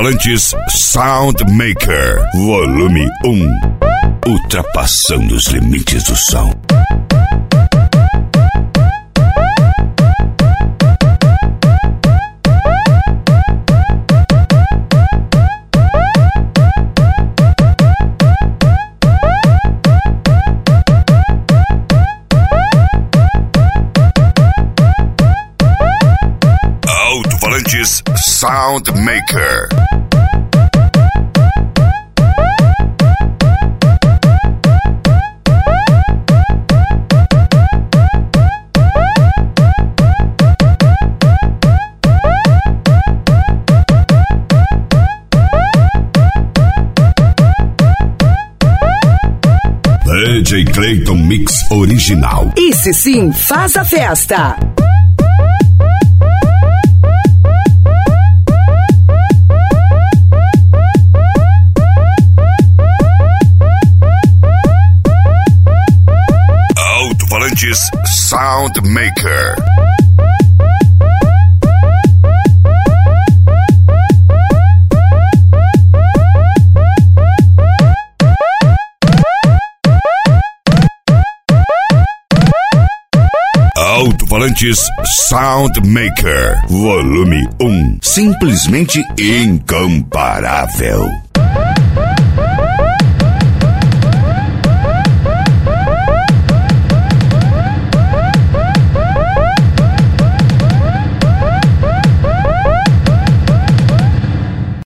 Alto-falantes Soundmaker, volume 1. Ultrapassando os limites do som. Alto-falantes Soundmaker. DJ Clayton Mix original. Esse sim faz a festa. Alto-falantes Soundmaker. Alto-falantes Soundmaker, volume 1. Simplesmente incomparável.